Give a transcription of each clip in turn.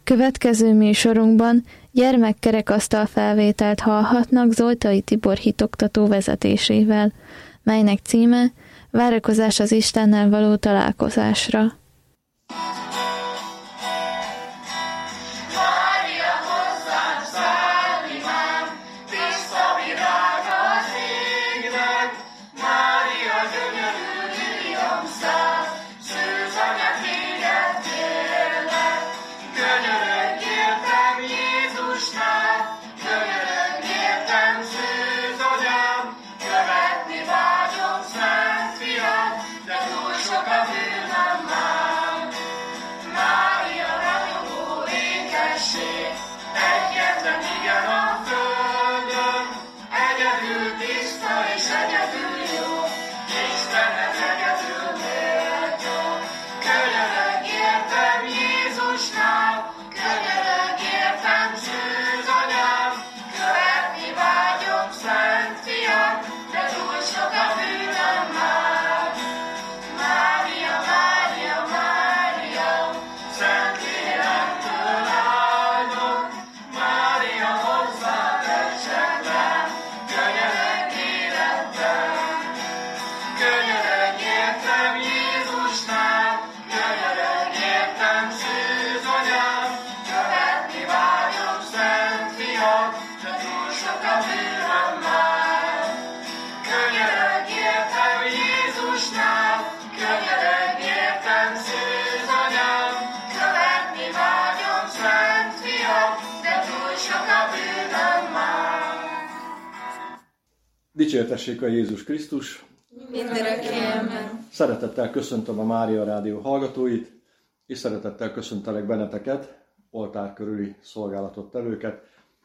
Következő műsorunkban gyermekkerekasztal felvételt hallhatnak Zoltai Tibor hitoktató vezetésével, melynek címe Várakozás az Istennel való találkozásra. Dicsértessék a Jézus Krisztus! Mindörökké amen. Szeretettel köszöntöm a Mária Rádió hallgatóit, és szeretettel köszöntelek benneteket, oltár körüli szolgálatot tevőket.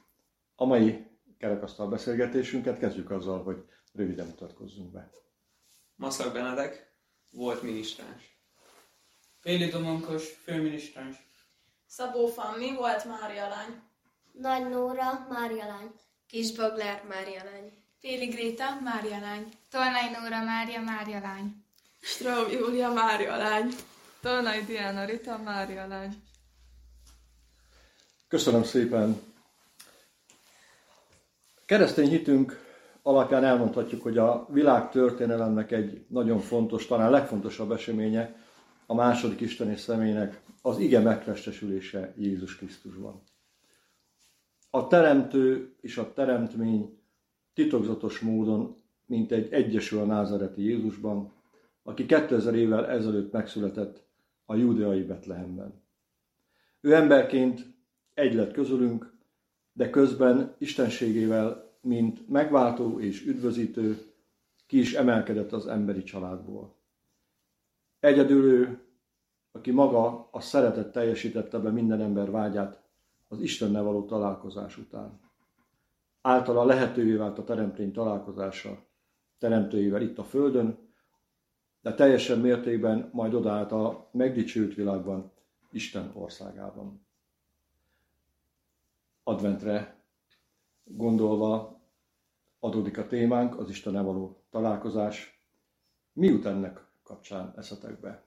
A mai kerekasztal beszélgetésünket kezdjük azzal, hogy röviden mutatkozzunk be. Maszak Benedek volt minisztráns. Féli Domonkos főminisztráns. Szabó Fanni volt Mária lány. Nagy Nóra Mária lány. Kis Boglár Mária lány. Féli Gréta Mária lány. Tolnai Nóra Mária lány. Straub Júlia Mária lány. Tolnai Diana Rita Mária lány. Köszönöm szépen! Keresztény hitünk alapján elmondhatjuk, hogy a világ történelemnek egy nagyon fontos, talán legfontosabb eseménye a második isteni személynek az ige megtestesülése Jézus Krisztusban. A teremtő és a teremtmény titokzatos módon, mint egy egyesül a názareti Jézusban, aki 2000 évvel ezelőtt megszületett a júdeai Betlehemben. Ő emberként egy lett közülünk, de közben istenségével, mint megváltó és üdvözítő, ki is emelkedett az emberi családból. Egyedül ő, aki maga a szeretet teljesítette be minden ember vágyát az Istennel való találkozás után. Általa lehetővé vált a teremtény találkozása teremtőjével itt a földön, de teljesen mértékben majd odaállt a megdicsült világban, Isten országában. Adventre gondolva adódik a témánk, az Istennel való találkozás. Mi jut ennek kapcsán eszetekbe?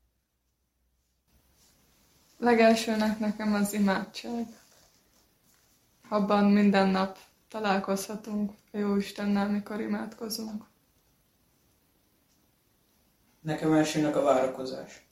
Legelsőnek nekem az imádság. Abban minden nap találkozhatunk a Jóistennel, mikor imádkozunk. Nekem elsőnek a várakozás.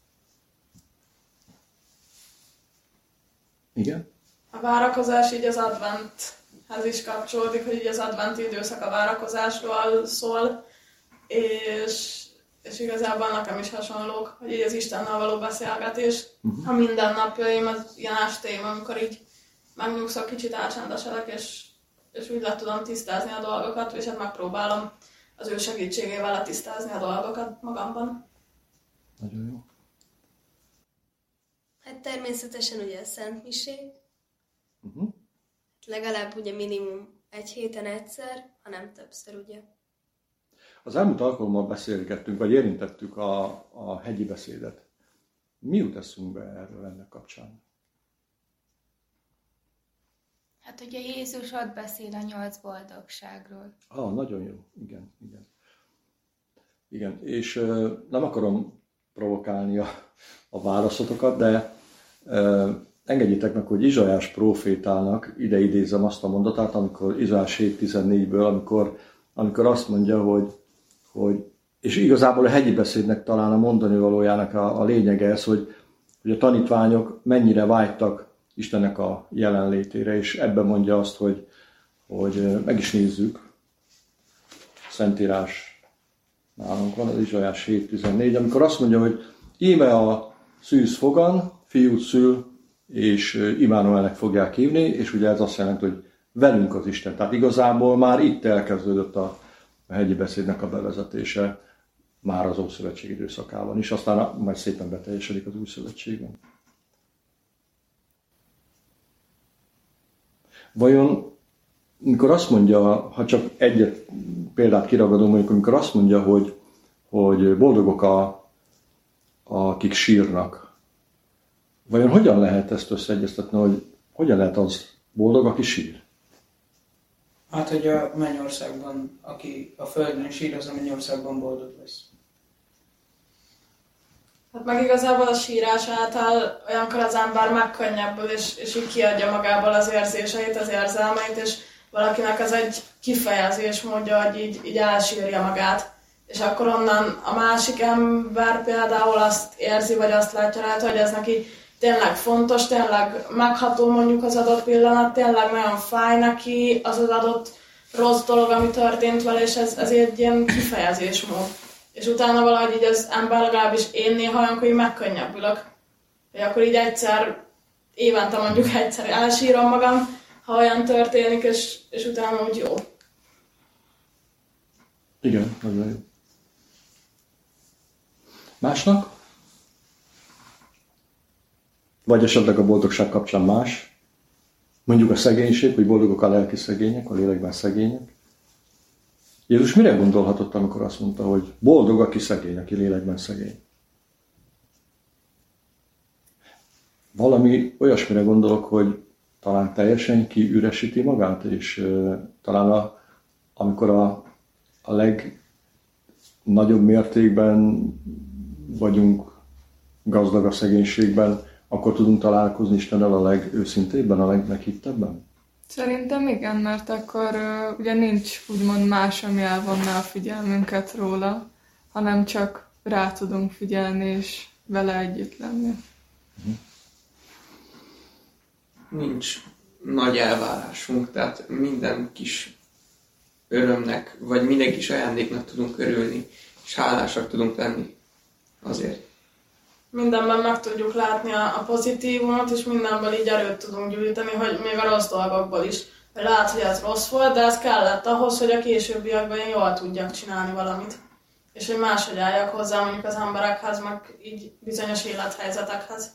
Igen? A várakozás így az adventhez is kapcsolódik, hogy így az adventi időszak a várakozásról szól, és igazából nekem is hasonlók, hogy így az Istennel való beszélgetés. A mindennapjaim az ilyen estéim, amikor így megnyugszok, kicsit elcsendesedek, és úgy le tudom tisztázni a dolgokat, és hát megpróbálom az ő segítségével letisztázni a dolgokat magamban. Nagyon jó. Hát természetesen ugye a szentmisék. Legalább ugye minimum egy héten egyszer, ha nem többször ugye. Az elmúlt alkalommal beszélgettünk, vagy érintettük a hegyi beszédet. Mi jut eszünkbe erről ennek kapcsán? Hát ugye Jézus ott beszél a 8 boldogságról. Nagyon jó. Igen. Igen, és nem akarom provokálni a válaszotokat, de engedjétek meg, hogy Izsajás prófétának ide idézem azt a mondatát, amikor Izsajás 7.14-ből, amikor azt mondja, hogy és igazából a hegyi beszédnek talán a mondani valójának a lényege ez, hogy a tanítványok mennyire vágytak Istennek a jelenlétére, és ebben mondja azt, hogy meg is nézzük, Szentírás nálunk van, az Izsajás 7.14, amikor azt mondja, hogy íme a szűz fogan, fiút szül, és Immanuelnek fogják hívni, és ugye ez azt jelenti, hogy velünk az Isten. Tehát igazából már itt elkezdődött a hegyi beszédnek a bevezetése, már az Ószövetség időszakában is, aztán majd szépen beteljesedik az Új Szövetségben. Vajon, amikor azt mondja, ha csak egyet példát kiragadom, mondjuk, amikor azt mondja, hogy boldogok akik sírnak, vajon hogyan lehet ezt összeegyeztetni, hogy hogyan lehet az boldog, aki sír? Hát, hogy a mennyországban, aki a földön sír, az a mennyországban boldog lesz. Hát meg igazából a sírás által olyankor az ember megkönnyebbül, és így kiadja magából az érzéseit, az érzelmeit, és valakinek az egy kifejezés módja, hogy így elsírja magát. És akkor onnan a másik ember például azt érzi, vagy azt látja rajta, hogy ez neki tényleg fontos, tényleg megható mondjuk az adott pillanat, tényleg nagyon fáj neki az adott rossz dolog, ami történt vele, és ez egy ilyen kifejezésmód. És utána valahogy így az ember, legalábbis én néha olyankor így megkönnyebbülök. Hogy akkor így évente mondjuk egyszer elsírom magam, ha olyan történik, és utána úgy jó. Igen, nagyon jó. Másnak? Vagy esetleg a boldogság kapcsán más? Mondjuk a szegénység, hogy boldogok a lelki szegények, a lélekben szegények. Jézus mire gondolhatott, amikor azt mondta, hogy boldog, aki szegény, aki lélekben szegény? Valami olyasmire gondolok, hogy talán teljesen kiüresíti magát, és talán amikor a legnagyobb mértékben vagyunk gazdag a szegénységben, akkor tudunk találkozni Istennel a legőszintébben, a legmeghittebben? Szerintem igen, mert akkor ugye nincs úgymond más, ami elvonná a figyelmünket róla, hanem csak rá tudunk figyelni, és vele együtt lenni. Nincs nagy elvárásunk, tehát minden kis örömnek, vagy minden kis ajándéknak tudunk örülni, és hálásak tudunk lenni azért. Mindenben meg tudjuk látni a pozitívumot, és mindenből így erőt tudunk gyűjteni, hogy még a rossz dolgokból is. Lehet, hogy ez rossz volt, de ez kellett ahhoz, hogy a későbbiekben én jól tudjak csinálni valamit. És hogy máshogy álljak hozzá mondjuk az emberekhez, meg így bizonyos élethelyzetekhez.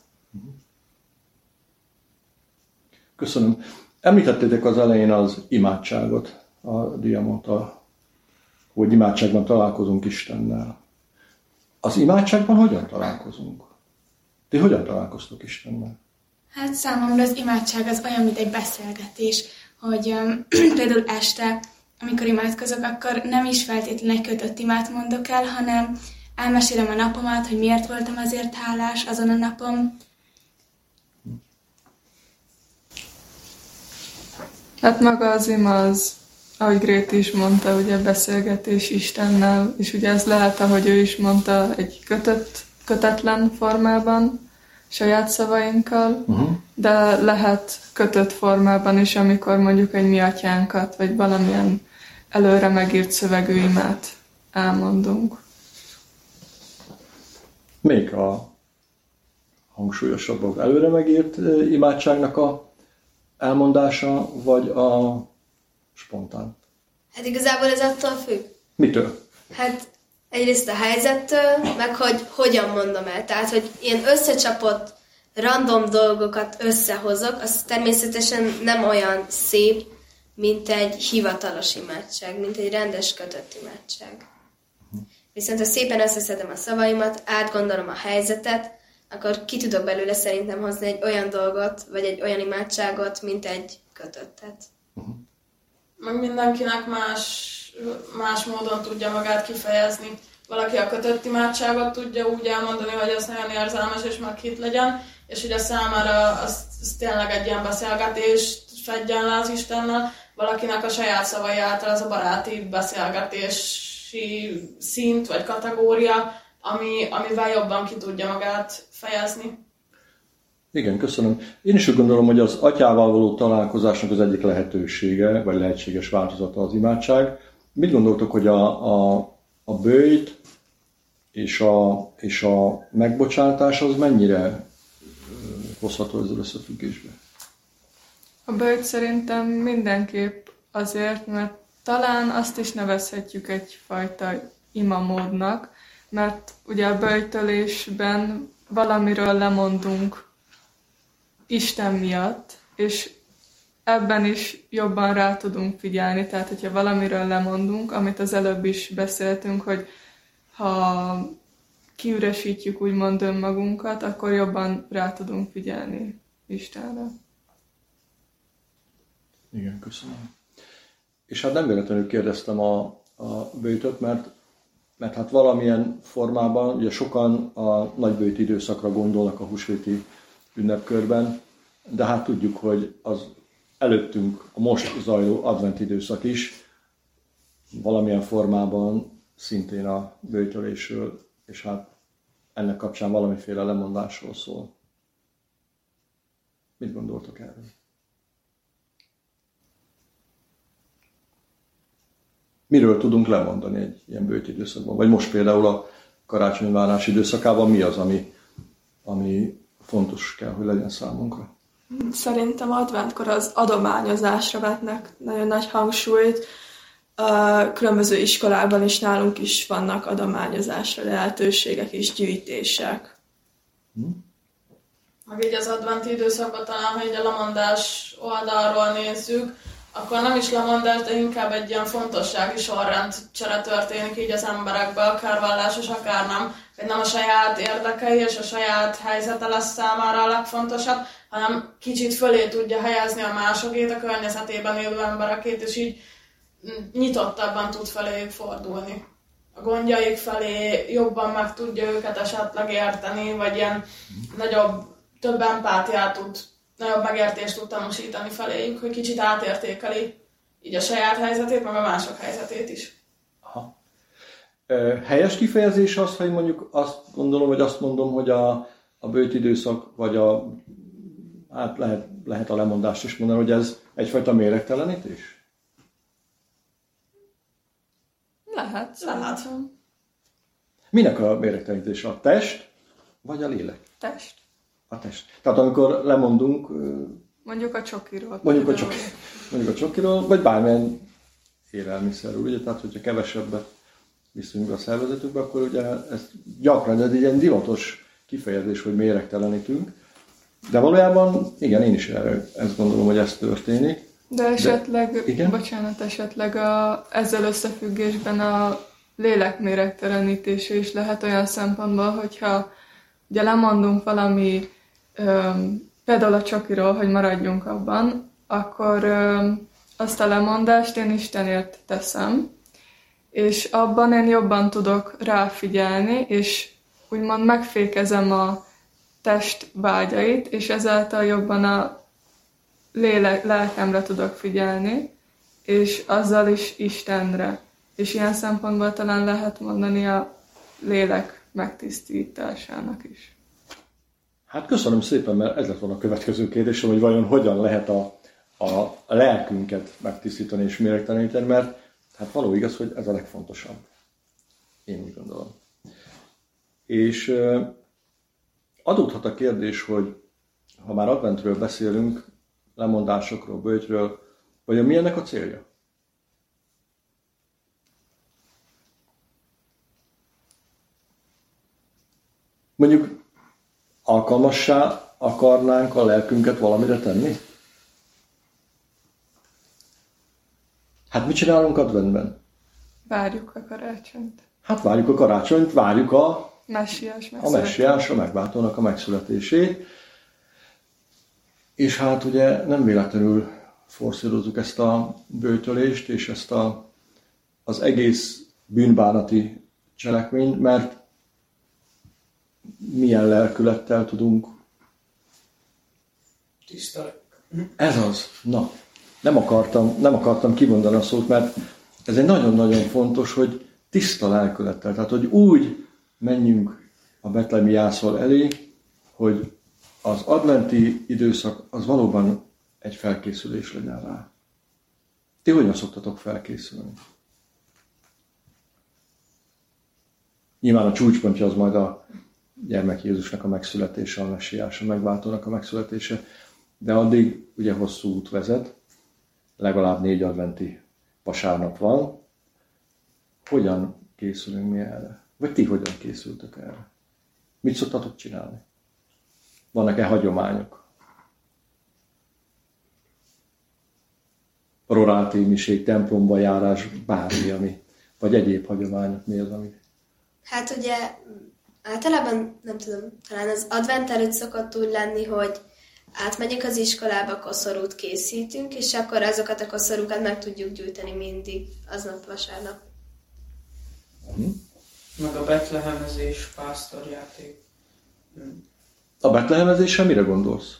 Köszönöm. Említettétek az elején az imádságot, a diamot, hogy imádságban találkozunk Istennel. Az imádságban hogyan találkozunk? Ti hogyan találkoztok Istennel? Hát számomra az imádság az olyan, mint egy beszélgetés, hogy például este, amikor imádkozok, akkor nem is feltétlenül egy kötött imát mondok el, hanem elmesélem a napomat, hogy miért voltam azért hálás azon a napon. Hát maga az ima az, ahogy Gréti is mondta, ugye beszélgetés Istennel, és ugye ez lehet, ahogy ő is mondta, egy kötetlen formában, saját szavainkkal, de lehet kötött formában is, amikor mondjuk egy mi atyánkat, vagy valamilyen előre megírt szövegű imát elmondunk. Még a hangsúlyosabb az előre megírt imádságnak a elmondása, vagy a spontán? Hát igazából ez attól függ. Mitől? Hát egyrészt a helyzettől, meg hogy hogyan mondom el. Tehát, hogy ilyen összecsapott random dolgokat összehozok, az természetesen nem olyan szép, mint egy hivatalos imádság, mint egy rendes kötött imádság. Viszont ha szépen összeszedem a szavaimat, átgondolom a helyzetet, akkor ki tudok belőle szerintem hozni egy olyan dolgot, vagy egy olyan imádságot, mint egy kötöttet. Meg mindenkinek más módon tudja magát kifejezni. Valaki a kötött imádságot tudja úgy elmondani, hogy ez nagyon érzelmes és meghitt legyen, és ugye számára az tényleg egy ilyen beszélgetést fedjen le az Istennel, valakinek a saját szavai által ez a baráti beszélgetési szint vagy kategória, amivel jobban ki tudja magát fejezni. Igen, köszönöm. Én is úgy gondolom, hogy az atyával való találkozásnak az egyik lehetősége, vagy lehetséges változata az imádság. Mit gondoltok, hogy a böjt és a megbocsátás az mennyire hozható ezzel összefüggésbe? A böjt szerintem mindenképp azért, mert talán azt is nevezhetjük egyfajta imamódnak, mert ugye a böjtölésben valamiről lemondunk Isten miatt, és ebben is jobban rá tudunk figyelni. Tehát, hogyha valamiről lemondunk, amit az előbb is beszéltünk, hogy ha kiüresítjük úgymond önmagunkat, akkor jobban rá tudunk figyelni Istenre. Igen, köszönöm. És hát nem véletlenül kérdeztem a böjtöt, mert hát valamilyen formában, ugye sokan a nagyböjt időszakra gondolnak a húsvéti ünnepkörben, de hát tudjuk, hogy az előttünk a most zajló advent időszak is valamilyen formában szintén a böjtölésről, és hát ennek kapcsán valamiféle lemondásról szól. Mit gondoltok erről? Miről tudunk lemondani egy ilyen böjt időszakban? Vagy most például a karácsonyvárás időszakában mi az, ami fontos kell, hogy legyen számunkra? Szerintem adventkor az adományozásra vetnek nagyon nagy hangsúlyt. A különböző iskolában is nálunk is vannak adományozásra lehetőségek és gyűjtések. Meg így az adventi időszakban talán, ha így a lemondás oldalról nézzük, akkor nem is lemondás, de inkább egy ilyen fontossági sorrendcsere történik így az emberekbe, akár vallásos, akár nem. Hogy nem a saját érdekei és a saját helyzete lesz számára a legfontosabb, hanem kicsit fölé tudja helyezni a másokét, a környezetében élő emberekét, és így nyitottabban tud feléjük fordulni. A gondjaik felé jobban meg tudja őket esetleg érteni, vagy ilyen több empátiát nagyobb megértést tud tanúsítani feléjük, hogy kicsit átértékeli így a saját helyzetét, meg a mások helyzetét is. Aha. Helyes kifejezés az, hogy mondjuk azt gondolom, vagy azt mondom, hogy a böjt időszak, vagy hát lehet a lemondást is mondani, hogy ez egyfajta méregtelenítés? Lehet. Minek a méregtelenítés? A test, vagy a lélek? Test. A test. Tehát amikor lemondunk... Mondjuk a csokiról. Mondjuk a csokiról, vagy bármilyen élelmiszerről. Ugye? Tehát, hogyha kevesebbet viszünk a szervezetükbe, akkor ugye ez gyakran egy ilyen divatos kifejezés, hogy méregtelenítünk. De valójában, igen, én is ezt gondolom, hogy ez történik. De esetleg, ezzel összefüggésben a lélek méregtelenítése is lehet olyan szempontból, hogyha ugye lemondunk valami, például a csokiról, hogy maradjunk abban, akkor azt a lemondást én Istenért teszem, és abban én jobban tudok ráfigyelni, és úgymond megfékezem a test vágyait, és ezáltal jobban a lelkemre tudok figyelni, és azzal is Istenre. És ilyen szempontból talán lehet mondani a lélek megtisztításának is. Hát köszönöm szépen, mert ez lett volna a következő kérdésem, hogy vajon hogyan lehet a lelkünket megtisztítani és méregteleníteni, mert hát való igaz, hogy ez a legfontosabb. Én úgy gondolom. És adódhat a kérdés, hogy ha már adventről beszélünk, lemondásokról, böjtről, vajon mi ennek a célja? Mondjuk alkalmassá akarnánk a lelkünket valamire tenni? Hát mit csinálunk adventben? Várjuk a karácsonyt. Hát várjuk a karácsonyt, várjuk a messiás, a megváltónak a megszületését. És hát ugye nem véletlenül forszírozzuk ezt a böjtölést és ezt az egész bűnbánati cselekményt, mert milyen lelkülettel tudunk Tiszta. Ez az. Na, nem akartam kimondani a szót, mert ez egy nagyon-nagyon fontos, hogy tiszta lelkülettel. Tehát, hogy úgy menjünk a betlehemi jászol elé, hogy az adventi időszak az valóban egy felkészülés legyen rá. Ti hogyan szoktatok felkészülni? Nyilván a csúcspontja az majd a gyermek Jézusnak a megszületése, a messiás, a megváltónak a megszületése, de addig ugye hosszú út vezet, legalább 4 adventi vasárnap van. Hogyan készülünk mi erre? Vagy ti hogyan készültök erre? Mit szoktatok csinálni? Vannak-e hagyományok? Roráti miség, templomba járás, bármi, ami, vagy egyéb hagyományok, mi az, ami? Hát ugye általában, nem tudom, talán az advent előtt szokott úgy lenni, hogy átmegyünk az iskolába, koszorút készítünk, és akkor azokat a koszorúkat meg tudjuk gyűjteni mindig, aznap vasárnap. Meg a betlehemezés, pásztorjáték. A betlehemezésre mire gondolsz?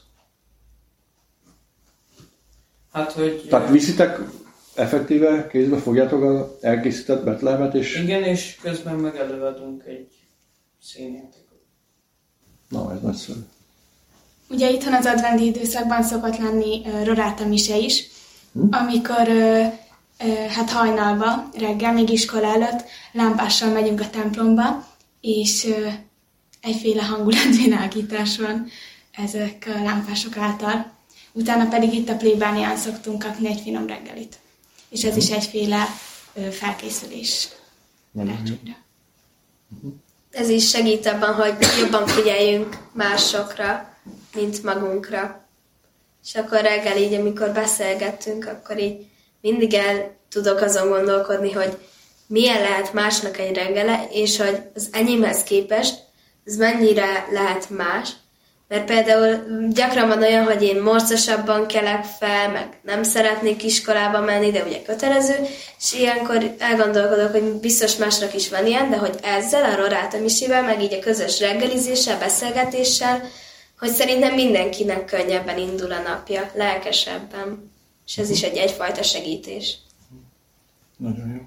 Hát, hogy... Tehát viszitek effektíve, kézbe fogjátok az elkészített betlehemet, és... Igen, és közben meg előadunk egy színjátékot. Na, ez nagyszerű. Ugye itthon az adventi időszakban szokott lenni roráta mise is, amikor hát hajnalba, reggel, még iskola előtt lámpással megyünk a templomba, és egyféle hangulatvilágítás van ezek a lámpások által. Utána pedig itt a plébánián szoktunk kapni egy finom reggelit. És ez is egyféle felkészülés karácsonyra. Ez is segít abban, hogy jobban figyeljünk másokra, mint magunkra. És akkor reggel így, amikor beszélgettünk, akkor így mindig el tudok azon gondolkodni, hogy milyen lehet másnak egy reggele, és hogy az enyémhez képest ez mennyire lehet más. Mert például gyakran van olyan, hogy én morcosabban kelek fel, meg nem szeretnék iskolába menni, de ugye kötelező, és ilyenkor elgondolkodok, hogy biztos másnak is van ilyen, de hogy ezzel a roráta misével, meg így a közös reggelizéssel, beszélgetéssel, hogy szerintem mindenkinek könnyebben indul a napja, lelkesebben. És ez is egyfajta segítés. Nagyon jó.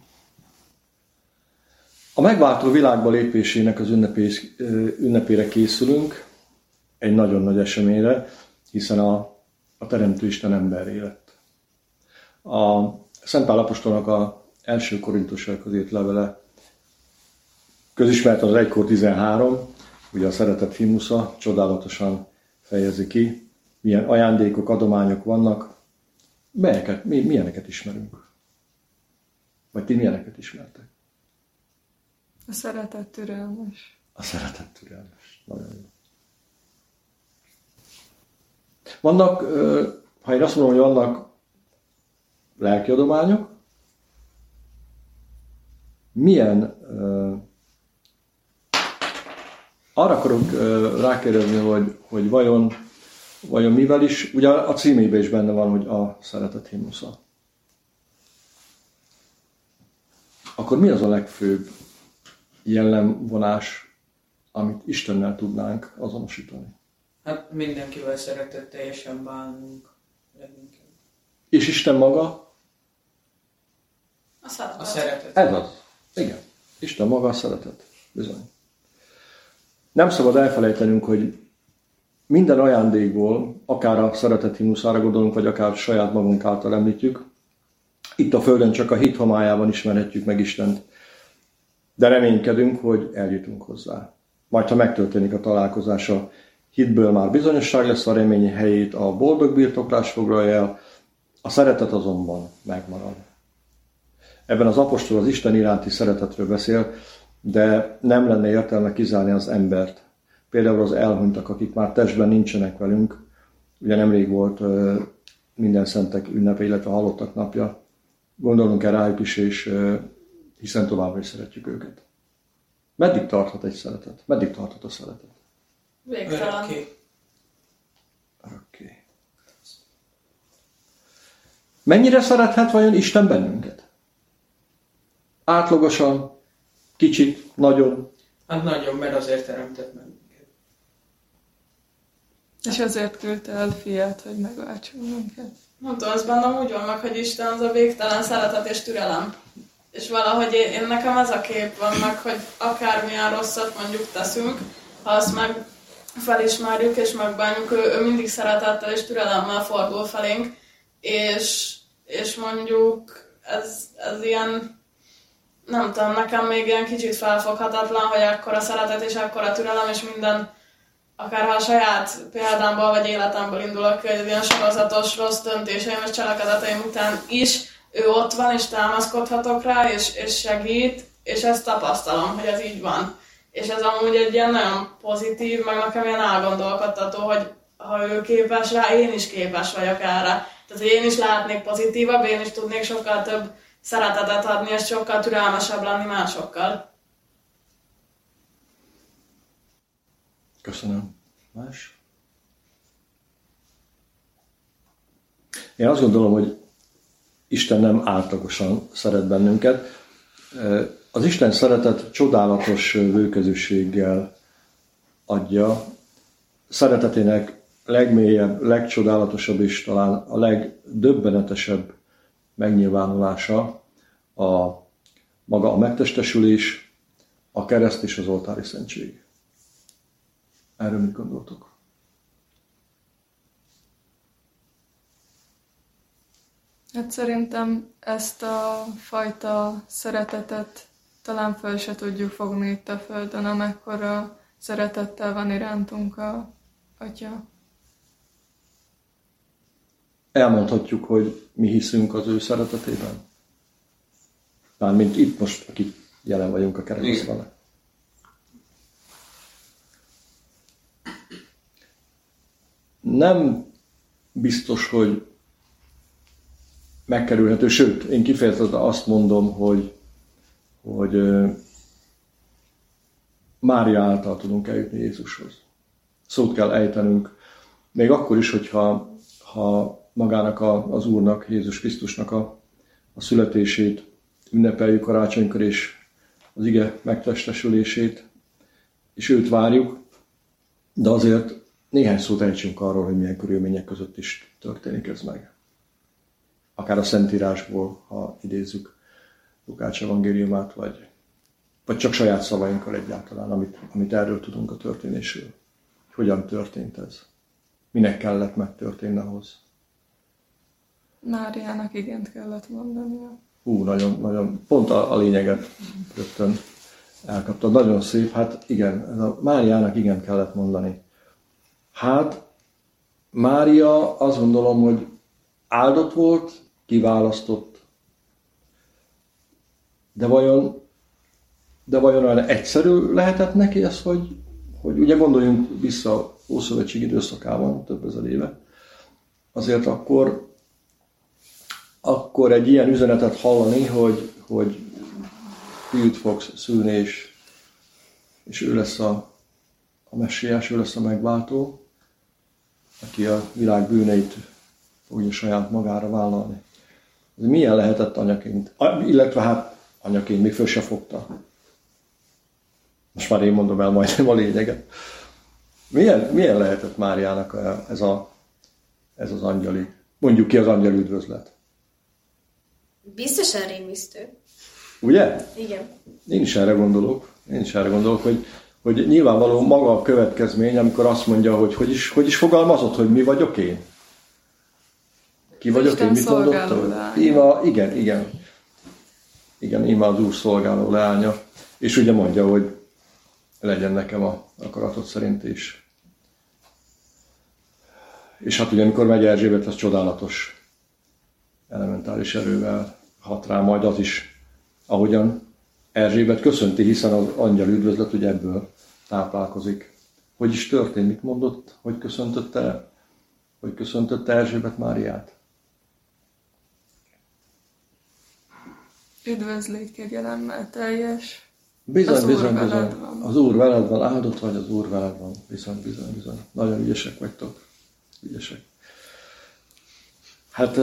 A megváltó világba lépésének az ünnepére készülünk, egy nagyon nagy eseményre, hiszen a Teremtő Isten emberré lett. A Szent Pál apostolnak az első Korintusokhoz írt levele közismert az 1:13, ugye a szeretet himnusza csodálatosan fejezi ki, milyen ajándékok, adományok vannak, milyeneket ismerünk? Vagy ti milyeneket ismertek? A szeretet türelmes. A szeretet türelmes. Nagyon jó. Vannak, ha én azt mondom, hogy vannak lelki adományok, milyen, arra akarok rákérdezni, hogy vajon mivel is, ugye a címében is benne van, hogy a szeretet himnusza. Akkor mi az a legfőbb jellemvonás, amit Istennel tudnánk azonosítani? Hát mindenkivel szeretetteljesen bánunk leginkább. És Isten maga? A szeretet. Ez az. Igen. Isten maga a szeretet. Bizony. Nem szabad elfelejtenünk, hogy minden ajándékból, akár a szeretet himnuszára gondolunk, vagy akár saját magunk által említjük, itt a Földön csak a hit homályában ismerhetjük meg Istent, de reménykedünk, hogy eljutunk hozzá. Majd, ha megtörténik a találkozás, a hitből már bizonyosság lesz, a remény helyét a boldog birtoklás foglalja el, a szeretet azonban megmarad. Ebben az apostol az Isten iránti szeretetről beszél, de nem lenne értelme kizárni az embert. Például az elhunytak, akik már testben nincsenek velünk. Ugye nemrég volt minden szentek ünnepe, illetve halottak napja. Gondolunk el rájuk is, és hiszen továbbra is szeretjük őket. Meddig tarthat egy szeretet? Meddig tarthat a szeretet? Végtelen. Örökké. Mennyire szerethet vajon Isten bennünket? Átlagosan, kicsit, nagyon? Hát nagyon, mert azért teremtett bennünket. És azért küldte el fiát, hogy megváltson minket. Nem tudom, az bennem úgy van meg, hogy Isten az a végtelen szeretet és türelem. És valahogy én nekem ez a kép van meg, hogy akármilyen rosszat mondjuk teszünk, ha azt meg felismerjük és megbánjuk, ő mindig szeretettel és türelemmel fordul felénk, és mondjuk ez ilyen, nem tudom, nekem még ilyen kicsit felfoghatatlan, hogy ekkora szeretet és ekkora türelem, és minden, akár ha a saját példámból vagy életemből indulok ki, hogy ilyen sorozatos rossz döntéseim és cselekedeteim után is ő ott van, és támaszkodhatok rá, és segít, és ezt tapasztalom, hogy ez így van. És ez amúgy egy ilyen nagyon pozitív, meg nekem ilyen elgondolkodtató, hogy ha ő képes rá, én is képes vagyok erre. Tehát, hogy én is lehetnék pozitívabb, én is tudnék sokkal több szeretetet adni, és sokkal türelmesebb lenni másokkal. Köszönöm. Más? Én azt gondolom, hogy Isten nem átlagosan szeret bennünket. Az Isten szeretet csodálatos bőkezűséggel adja. Szeretetének legmélyebb, legcsodálatosabb és talán a legdöbbenetesebb megnyilvánulása maga a megtestesülés, a kereszt és az oltári szentség. Erről mit gondoltok? Hát szerintem ezt a fajta szeretetet talán fel se tudjuk fogni itt a Földön, amekkora szeretettel van irántunk a Atya. Elmondhatjuk, hogy mi hiszünk az ő szeretetében. Mármint itt most, akik jelen vagyunk a keresztben. Nem biztos, hogy megkerülhető, sőt, én kifejezetten azt mondom, hogy Mária által tudunk eljutni Jézushoz. Szót kell ejtenünk, még akkor is, hogyha magának az Úrnak, Jézus Krisztusnak a születését ünnepeljük karácsonykor, és az ige megtestesülését, és őt várjuk, de azért néhány szót ejtsünk arról, hogy milyen körülmények között is történik ez meg. Akár a Szentírásból, ha idézzük Lukács evangéliumát, vagy csak saját szavainkkal egyáltalán, amit erről tudunk a történésről. Hogyan történt ez? Minek kellett megtörténni ahhoz? Máriának igent kellett mondania. Nagyon, nagyon, pont a lényeget rögtön elkaptad. Nagyon szép, hát igen, ez a Máriának igent kellett mondani. Hát, Mária azt gondolom, hogy áldott volt, kiválasztott, de vajon olyan egyszerű lehetett neki ez, hogy ugye gondoljunk vissza a Ószövetség időszakában, több ezer éve, azért akkor egy ilyen üzenetet hallani, hogy fiút fogsz szülni, és ő lesz a messiás, ő lesz a megváltó, aki a világ bűneit fogja saját magára vállalni. Ez milyen lehetett anyaként? Illetve hát anyaként még föl se fogta. Most már én mondom el majdnem a lényeget. Milyen lehetett Máriának ez az angyali, mondjuk ki az angyali üdvözlet? Biztosan rémisztő. Ugye? Igen. Én is erre gondolok, hogy nyilvánvaló maga a következmény, amikor azt mondja, hogy is fogalmazott, hogy mi vagyok én? Ki vagyok én? Mit mondott? Igen, íme az Úr szolgáló leánya. És ugye mondja, hogy legyen nekem a akaratot szerint is. És hát ugye, amikor megy Erzsébet, az csodálatos elementáris erővel hat rá majd az is, ahogyan Erzsébet köszönti, hiszen az angyal üdvözlet ugye ebből táplálkozik. Hogy is történt? Mit mondott? Hogy köszöntötte el? Hogy köszöntötte Erzsébet Máriát? Üdvözlégy kegyelemmel teljes. Bizony. Az Úr veled van, áldott vagy, az Úr veled van. Bizony. Nagyon ügyesek vagytok. Ügyesek. Hát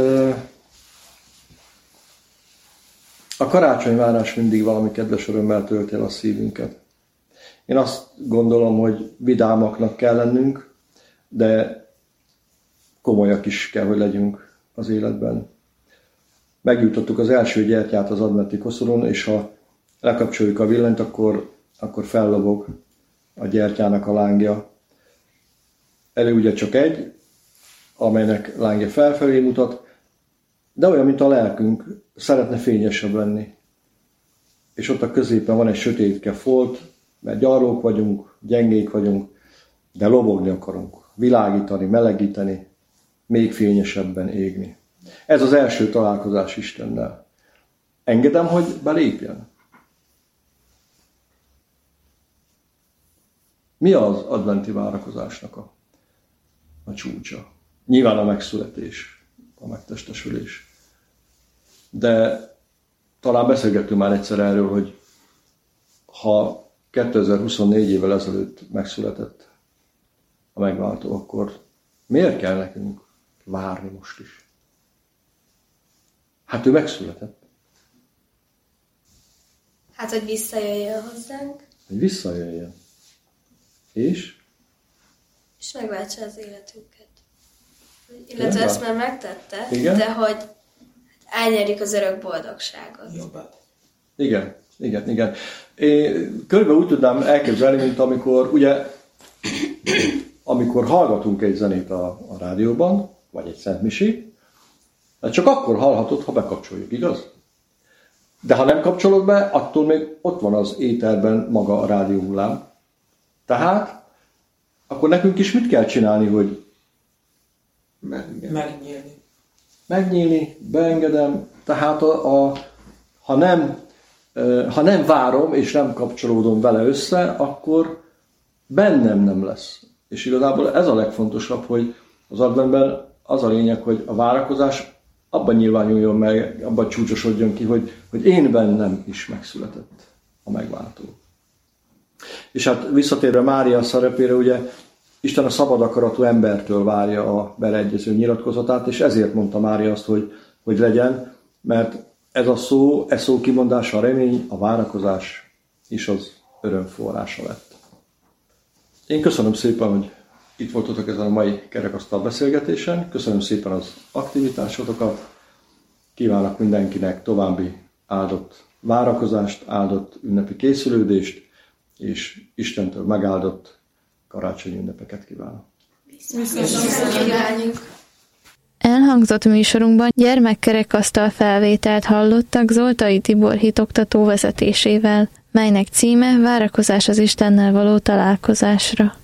a karácsonyvárás mindig valami kedves örömmel tölti el a szívünket. Én azt gondolom, hogy vidámaknak kell lennünk, de komolyak is kell, hogy legyünk az életben. Megjutottuk az első gyertyát az adventi koszorún, és ha lekapcsoljuk a villanyt, akkor fellobog a gyertyának a lángja. Elő ugye csak egy, amelynek lángja felfelé mutat, de olyan, mint a lelkünk, szeretne fényesebb lenni. És ott a középen van egy sötétke folt, mert gyarlók vagyunk, gyengék vagyunk, de lobogni akarunk, világítani, melegíteni, még fényesebben égni. Ez az első találkozás Istennel. Engedem, hogy belépjen? Mi az adventi várakozásnak a csúcsa? Nyilván a megszületés, a megtestesülés. De talán beszélgettünk már egyszer erről, hogy ha 2024 évvel ezelőtt megszületett a megváltó, akkor miért kell nekünk várni most is? Hát ő megszületett. Hát, hogy visszajöjjön hozzánk. Hogy visszajöjjön. És? És megváltsa az életünket. Illetve ezt már megtette, igen? De hogy elnyerjük az örök boldogságot. Jobbat. Igen. Én körülbelül úgy tudnám elképzelni, mint amikor hallgatunk egy zenét a rádióban, vagy egy szentmisét, csak akkor hallhatod, ha bekapcsoljuk, igaz? De ha nem kapcsolod be, attól még ott van az éterben maga a rádióhullám. Tehát, akkor nekünk is mit kell csinálni, hogy megnyílni, beengedem. Tehát ha nem várom és nem kapcsolódom vele össze, akkor bennem nem lesz. És igazából ez a legfontosabb, hogy az adventben az a lényeg, hogy a várakozás abban nyilvánuljon meg, abban csúcsosodjon ki, hogy én bennem is megszületett a megváltó. És hát visszatérve Mária szerepére, ugye Isten a szabad akaratú embertől várja a beleegyező nyilatkozatát, és ezért mondta Mária azt, hogy legyen, mert ez szó kimondása a remény, a várakozás is az öröm forrása lett. Én köszönöm szépen, hogy itt voltatok ezen a mai kerekasztal beszélgetésen. Köszönöm szépen az aktivitásotokat. Kívánok mindenkinek további áldott várakozást, áldott ünnepi készülődést, és Istentől megáldott karácsonyi ünnepeket kívánok. Elhangzott műsorunkban gyermekkerekasztal felvételt hallottak Zoltai Tibor hitoktató vezetésével, melynek címe Várakozás az Istennel való találkozásra.